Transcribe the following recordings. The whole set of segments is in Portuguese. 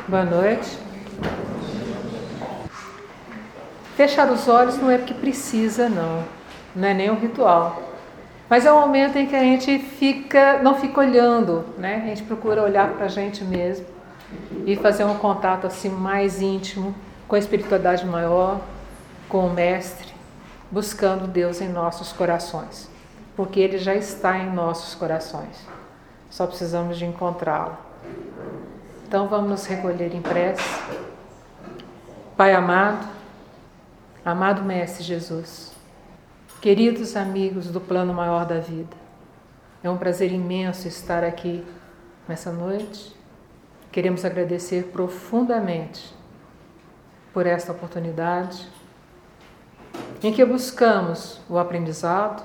Boa noite. Fechar os olhos não é porque precisa, não é nem um ritual. Mas é um momento em que a gente não fica olhando, né? A gente procura olhar para a gente mesmo e fazer um contato assim mais íntimo com a espiritualidade maior, com o Mestre, buscando Deus em nossos corações, porque Ele já está em nossos corações. Só precisamos de encontrá-lo. Então vamos nos recolher em prece. Pai amado, amado Mestre Jesus, queridos amigos do plano maior da vida, é um prazer imenso estar aqui nessa noite. Queremos agradecer profundamente por esta oportunidade em que buscamos o aprendizado,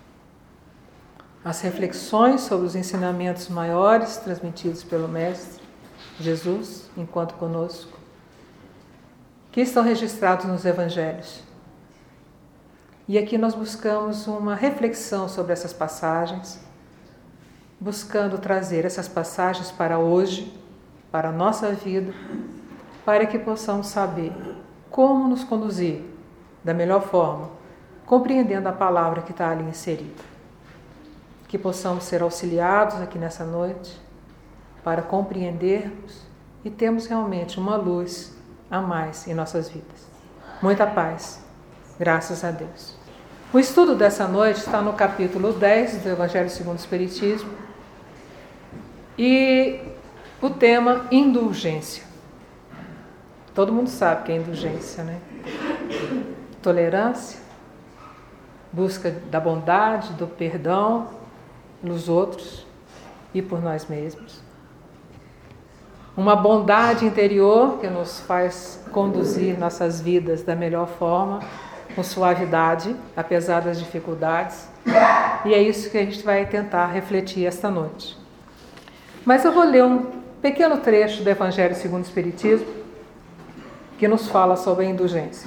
as reflexões sobre os ensinamentos maiores transmitidos pelo Mestre Jesus, enquanto conosco, que estão registrados nos Evangelhos. E aqui nós buscamos uma reflexão sobre essas passagens, buscando trazer essas passagens para hoje, para a nossa vida, para que possamos saber como nos conduzir da melhor forma, compreendendo a palavra que está ali inserida. Que possamos ser auxiliados aqui nessa noite para compreendermos e termos realmente uma luz a mais em nossas vidas. Muita paz. Graças a Deus. O estudo dessa noite está no capítulo 10 do Evangelho segundo o Espiritismo e o tema indulgência. Todo mundo sabe que é indulgência, né? Tolerância, busca da bondade, do perdão nos outros e por nós mesmos. Uma bondade interior que nos faz conduzir nossas vidas da melhor forma, com suavidade, apesar das dificuldades. E é isso que a gente vai tentar refletir esta noite. Mas eu vou ler um pequeno trecho do Evangelho segundo o Espiritismo que nos fala sobre a indulgência.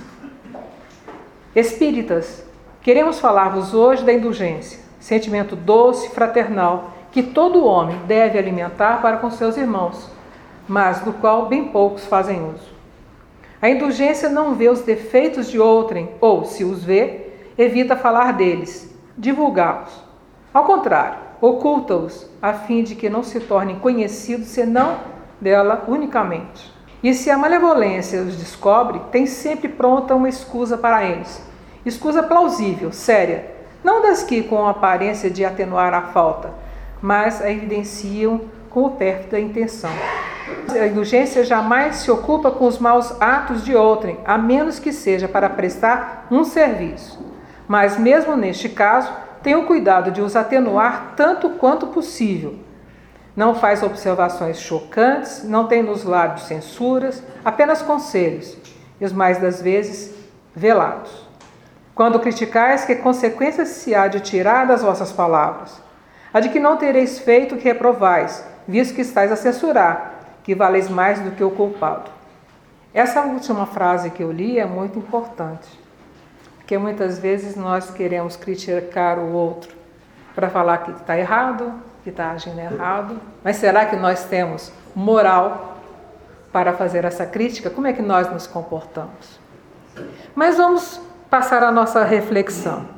Espíritas, queremos falar-vos hoje da indulgência, sentimento doce, fraternal, que todo homem deve alimentar para com seus irmãos, mas do qual bem poucos fazem uso. A indulgência não vê os defeitos de outrem, ou, se os vê, evita falar deles, divulgá-los. Ao contrário, oculta-os, a fim de que não se tornem conhecidos senão dela unicamente. E se a malevolência os descobre, tem sempre pronta uma escusa para eles. Escusa plausível, séria, não das que com a aparência de atenuar a falta, mas a evidenciam com o pérfido da intenção. A indulgência jamais se ocupa com os maus atos de outrem, a menos que seja para prestar um serviço. Mas mesmo neste caso, tem o cuidado de os atenuar tanto quanto possível. Não faz observações chocantes, não tem nos lábios censuras, apenas conselhos, e os mais das vezes velados. Quando criticais, que consequências se há de tirar das vossas palavras? A de que não tereis feito o que reprovais, visto que estáis a censurar, que valeis mais do que o culpado. Essa última frase que eu li é muito importante, porque muitas vezes nós queremos criticar o outro para falar que está errado, que está agindo errado, mas será que nós temos moral para fazer essa crítica? Como é que nós nos comportamos? Mas vamos passar a nossa reflexão.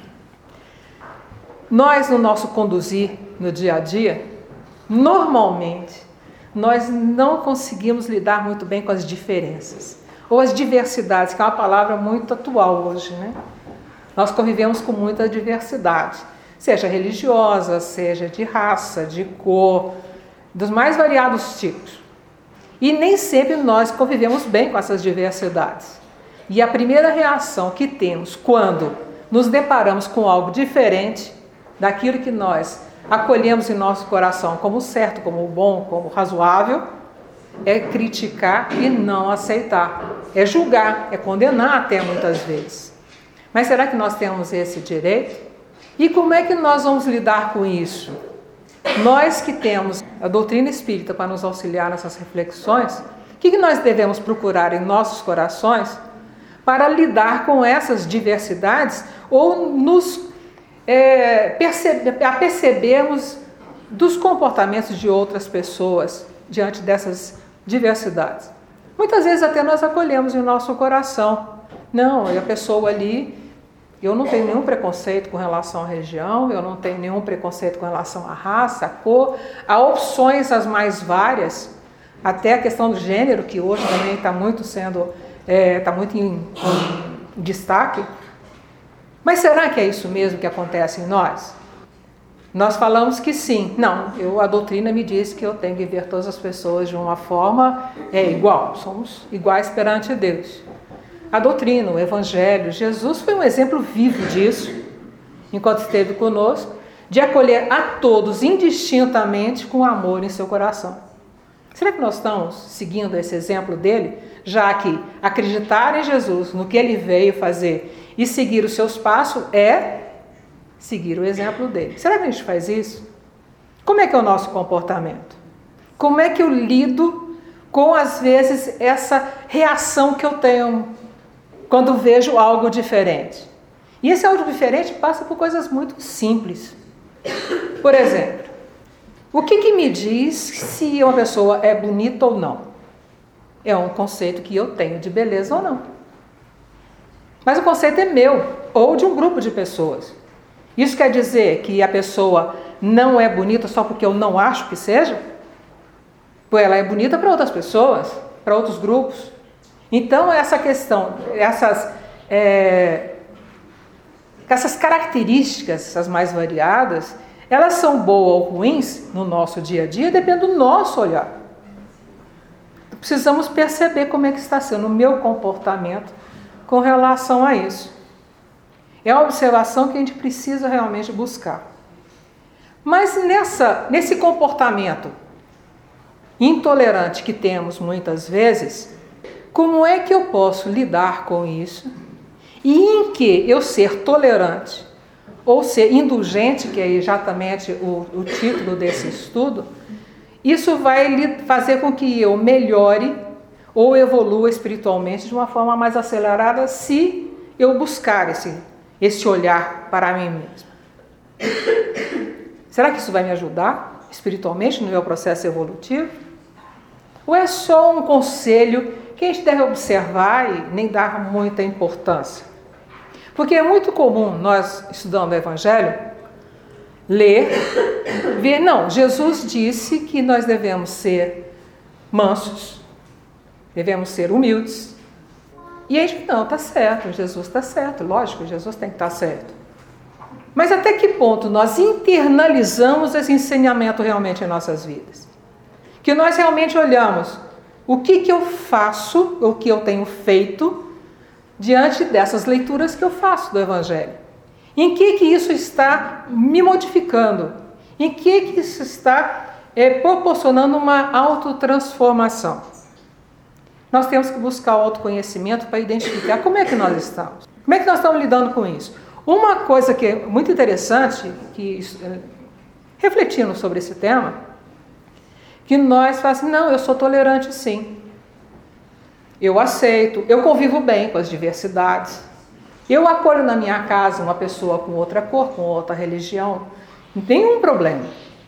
Nós, no nosso conduzir no dia a dia, normalmente, nós não conseguimos lidar muito bem com as diferenças, ou as diversidades, que é uma palavra muito atual hoje, né? Nós convivemos com muita diversidade, seja religiosa, seja de raça, de cor, dos mais variados tipos. E nem sempre nós convivemos bem com essas diversidades. E a primeira reação que temos quando nos deparamos com algo diferente daquilo que nós acolhemos em nosso coração como certo, como bom, como razoável, é criticar e não aceitar. É julgar, é condenar até muitas vezes. Mas será que nós temos esse direito? E como é que nós vamos lidar com isso? Nós que temos a doutrina espírita para nos auxiliar nessas reflexões, o que nós devemos procurar em nossos corações para lidar com essas diversidades ou nos percebermos dos comportamentos de outras pessoas diante dessas diversidades. Muitas vezes até nós acolhemos em nosso coração. Não, e a pessoa ali, eu não tenho nenhum preconceito com relação à região, eu não tenho nenhum preconceito com relação à raça, à cor, a opções as mais várias, até a questão do gênero, que hoje também está muito em destaque. Mas será que é isso mesmo que acontece em nós? Nós falamos que sim. Não, a doutrina me diz que eu tenho que ver todas as pessoas de uma forma igual. Somos iguais perante Deus. A doutrina, o Evangelho, Jesus foi um exemplo vivo disso, enquanto esteve conosco, de acolher a todos indistintamente com amor em seu coração. Será que nós estamos seguindo esse exemplo dele? Já que acreditar em Jesus, no que ele veio fazer e seguir os seus passos é seguir o exemplo dele. Será que a gente faz isso? Como é que é o nosso comportamento? Como é que eu lido com, às vezes, essa reação que eu tenho quando vejo algo diferente? E esse algo diferente passa por coisas muito simples. Por exemplo, o que me diz se uma pessoa é bonita ou não? É um conceito que eu tenho de beleza ou não. Mas o conceito é meu, ou de um grupo de pessoas. Isso quer dizer que a pessoa não é bonita só porque eu não acho que seja? Pois ela é bonita para outras pessoas, para outros grupos. Então, essa questão, essas características, as mais variadas, elas são boas ou ruins no nosso dia a dia, depende do nosso olhar. Precisamos perceber como é que está sendo o meu comportamento com relação a isso. É a observação que a gente precisa realmente buscar. Mas nesse comportamento intolerante que temos muitas vezes, como é que eu posso lidar com isso? E em que eu ser tolerante ou ser indulgente, que é exatamente o título desse estudo, isso vai fazer com que eu melhore ou evolua espiritualmente de uma forma mais acelerada se eu buscar esse olhar para mim mesmo. Será que isso vai me ajudar espiritualmente no meu processo evolutivo? Ou é só um conselho que a gente deve observar e nem dar muita importância? Porque é muito comum nós, estudando o Evangelho, ler, ver, não, Jesus disse que nós devemos ser mansos, devemos ser humildes. E a gente, não, está certo, Jesus está certo, lógico, Jesus tem que estar certo. Mas até que ponto nós internalizamos esse ensinamento realmente em nossas vidas? Que nós realmente olhamos o que eu faço, o que eu tenho feito, diante dessas leituras que eu faço do Evangelho. Em que isso está me modificando? Em que isso está proporcionando uma autotransformação? Nós temos que buscar o autoconhecimento para identificar como é que nós estamos. Como é que nós estamos lidando com isso? Uma coisa que é muito interessante, refletindo sobre esse tema, que nós falamos assim, não, eu sou tolerante sim. Eu aceito, eu convivo bem com as diversidades. Eu acolho na minha casa uma pessoa com outra cor, com outra religião. Não tem um problema.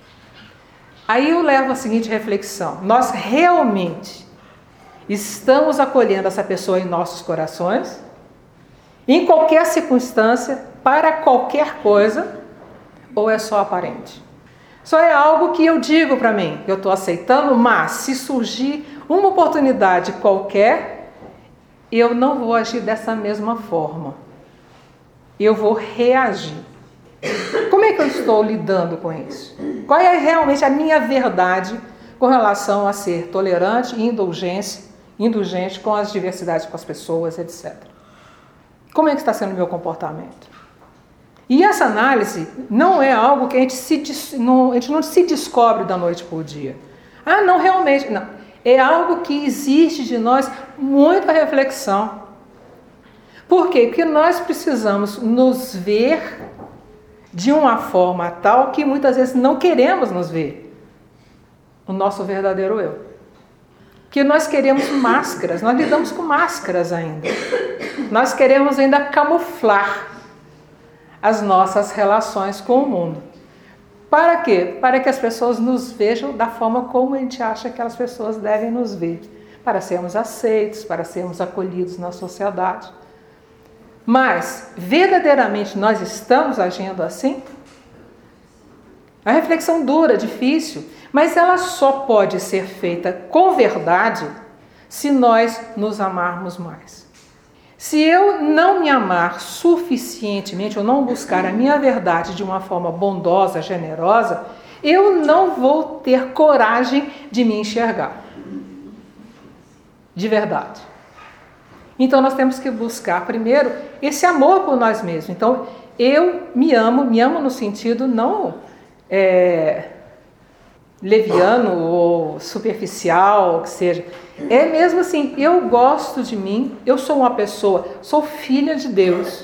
Aí eu levo a seguinte reflexão. Nós realmente estamos acolhendo essa pessoa em nossos corações? Em qualquer circunstância, para qualquer coisa? Ou é só aparente? Só é algo que eu digo para mim, que eu estou aceitando, mas se surgir uma oportunidade qualquer, eu não vou agir dessa mesma forma. Eu vou reagir. Como é que eu estou lidando com isso? Qual é realmente a minha verdade com relação a ser tolerante e indulgente com as diversidades, com as pessoas, etc. Como é que está sendo o meu comportamento? E essa análise não é algo que a gente não se descobre da noite para o dia. Ah, não, realmente, não. É algo que exige de nós muita reflexão. Por quê? Porque nós precisamos nos ver de uma forma tal que muitas vezes não queremos nos ver. O nosso verdadeiro eu. Que nós queremos máscaras, nós lidamos com máscaras ainda. Nós queremos ainda camuflar as nossas relações com o mundo. Para quê? Para que as pessoas nos vejam da forma como a gente acha que aquelas pessoas devem nos ver. Para sermos aceitos, para sermos acolhidos na sociedade. Mas, verdadeiramente, nós estamos agindo assim? A reflexão dura, difícil, mas ela só pode ser feita com verdade se nós nos amarmos mais. Se eu não me amar suficientemente, ou não buscar a minha verdade de uma forma bondosa, generosa, eu não vou ter coragem de me enxergar. De verdade. Então nós temos que buscar primeiro esse amor por nós mesmos. Então eu me amo no sentido não leviano ou superficial, que seja. É mesmo assim, eu gosto de mim, eu sou uma pessoa, sou filha de Deus.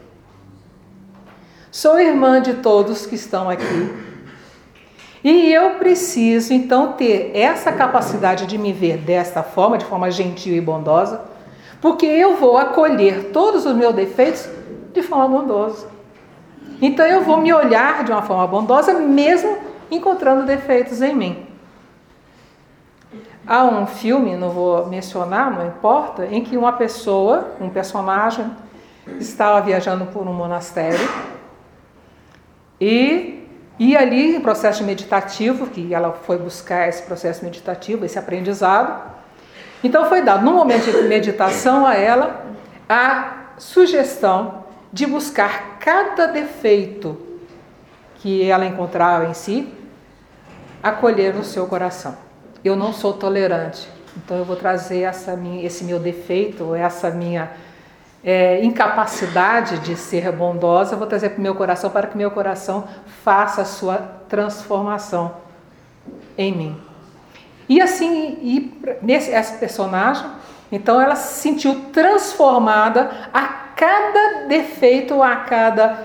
Sou irmã de todos que estão aqui. E eu preciso, então, ter essa capacidade de me ver desta forma, de forma gentil e bondosa, porque eu vou acolher todos os meus defeitos de forma bondosa. Então, eu vou me olhar de uma forma bondosa, mesmo encontrando defeitos em mim. Há um filme, não vou mencionar, não importa, em que uma pessoa, um personagem, estava viajando por um monastério e ali em processo meditativo, que ela foi buscar esse processo meditativo, esse aprendizado. Então foi dado, no momento de meditação a ela, a sugestão de buscar cada defeito que ela encontrava em si, acolher no seu coração. Eu não sou tolerante, então eu vou trazer esse meu defeito, essa minha incapacidade de ser bondosa, eu vou trazer para o meu coração, para que meu coração faça a sua transformação em mim. E assim, essa personagem, então ela se sentiu transformada a cada defeito, a cada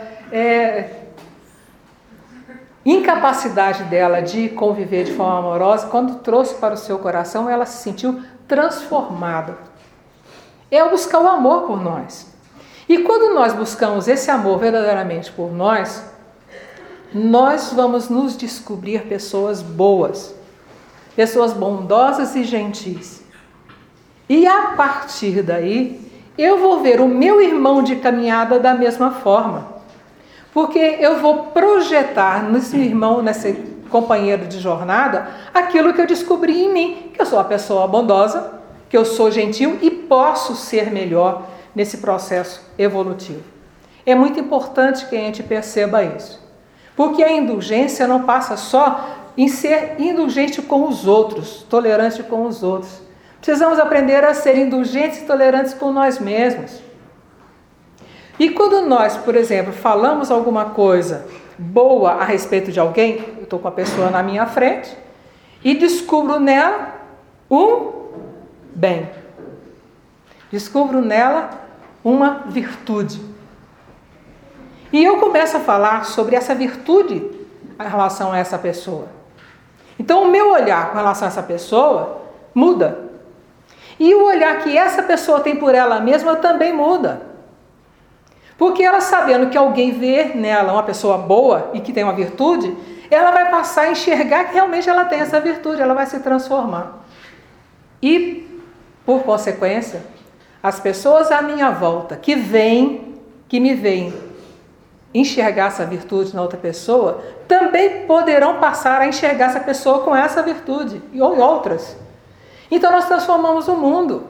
incapacidade dela de conviver de forma amorosa. Quando trouxe para o seu coração, ela se sentiu transformada. É buscar o amor por nós. E quando nós buscamos esse amor verdadeiramente por nós, nós vamos nos descobrir pessoas boas, pessoas bondosas e gentis. E a partir daí, eu vou ver o meu irmão de caminhada da mesma forma. Porque eu vou projetar nesse irmão, nesse companheiro de jornada, aquilo que eu descobri em mim, que eu sou uma pessoa bondosa, que eu sou gentil e posso ser melhor nesse processo evolutivo. É muito importante que a gente perceba isso. Porque a indulgência não passa só em ser indulgente com os outros, tolerante com os outros. Precisamos aprender a ser indulgentes e tolerantes com nós mesmos. E quando nós, por exemplo, falamos alguma coisa boa a respeito de alguém, eu estou com a pessoa na minha frente e descubro nela um bem. Descubro nela uma virtude. E eu começo a falar sobre essa virtude em relação a essa pessoa. Então o meu olhar com relação a essa pessoa muda. E o olhar que essa pessoa tem por ela mesma também muda. Porque ela, sabendo que alguém vê nela uma pessoa boa e que tem uma virtude, ela vai passar a enxergar que realmente ela tem essa virtude, ela vai se transformar. E, por consequência, as pessoas à minha volta que me veem enxergar essa virtude na outra pessoa, também poderão passar a enxergar essa pessoa com essa virtude, ou outras. Então nós transformamos o mundo.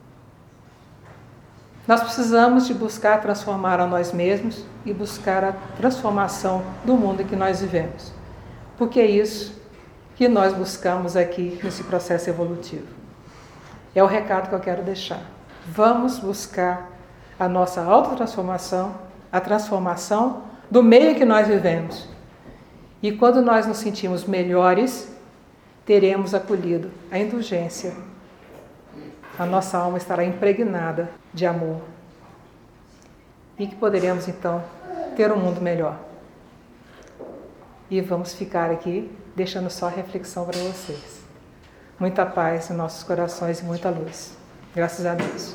Nós precisamos de buscar transformar a nós mesmos e buscar a transformação do mundo em que nós vivemos. Porque é isso que nós buscamos aqui nesse processo evolutivo. É o recado que eu quero deixar. Vamos buscar a nossa autotransformação, a transformação do meio em que nós vivemos. E quando nós nos sentimos melhores, teremos acolhido a indulgência. A nossa alma estará impregnada de amor. E que poderemos, então, ter um mundo melhor. E vamos ficar aqui, deixando só a reflexão para vocês. Muita paz em nossos corações e muita luz. Graças a Deus.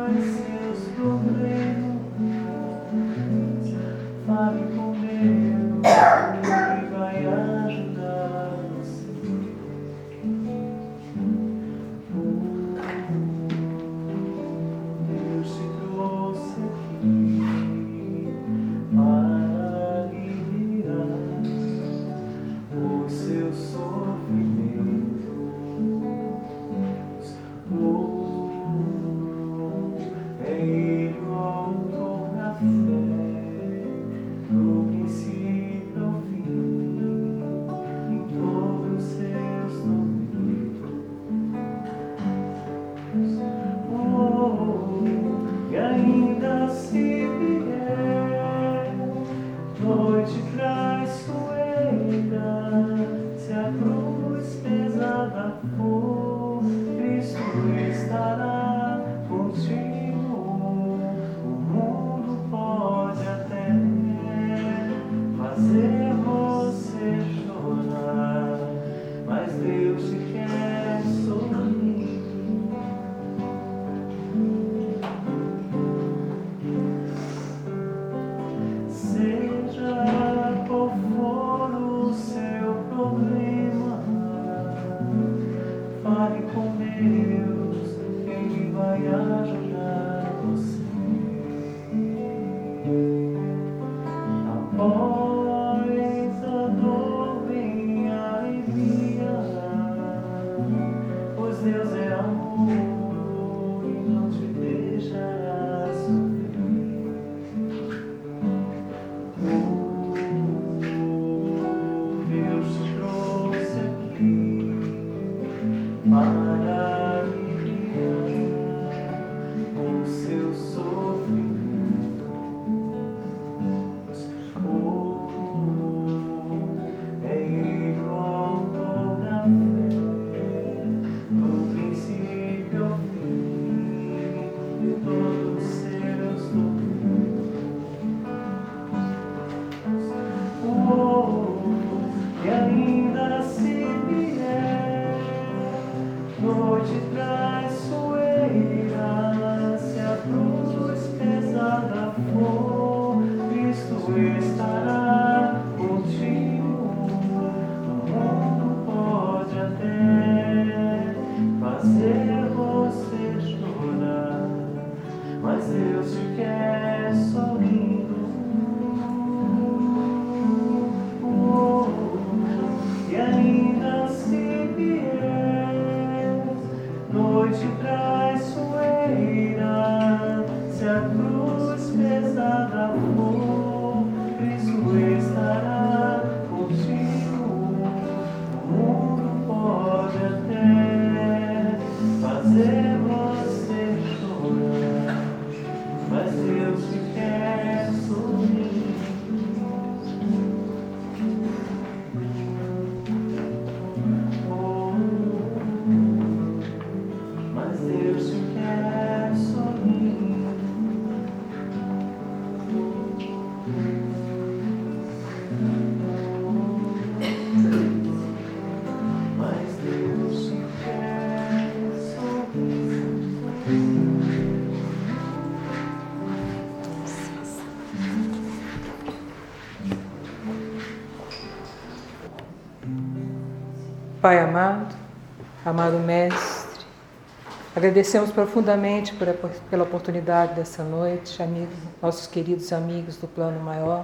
Pai amado, amado Mestre, agradecemos profundamente pela oportunidade dessa noite, amigos, nossos queridos amigos do plano maior,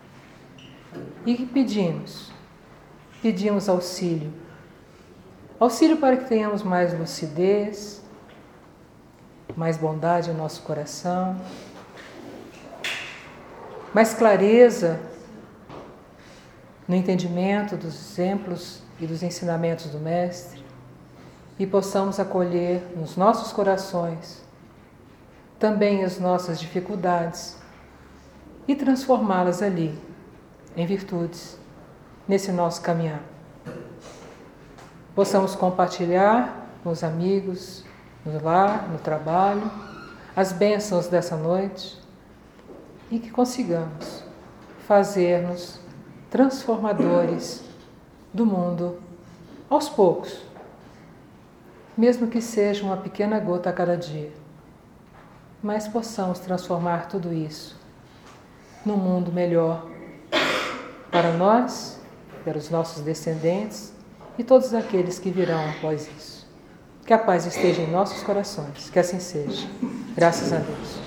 e pedimos auxílio para que tenhamos mais lucidez, mais bondade em nosso coração, mais clareza no entendimento dos exemplos e dos ensinamentos do Mestre, e possamos acolher nos nossos corações também as nossas dificuldades e transformá-las ali em virtudes nesse nosso caminhar. Possamos compartilhar com os amigos, no lar, no trabalho, as bênçãos dessa noite e que consigamos fazer-nos transformadores do mundo aos poucos, mesmo que seja uma pequena gota a cada dia. mas possamos transformar tudo isso num mundo melhor para nós, para os nossos descendentes e todos aqueles que virão após isso. Que a paz esteja em nossos corações, que assim seja. Graças a Deus.